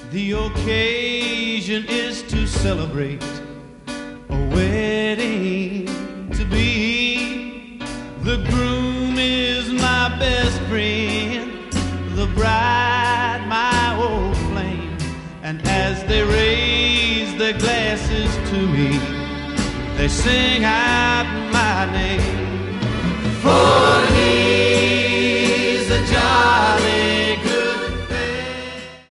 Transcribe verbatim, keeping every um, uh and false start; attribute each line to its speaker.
Speaker 1: The occasion is to celebrate a wedding to be. The groom is my best friend, the bride my old flame. And as they raise their glasses to me, they sing out my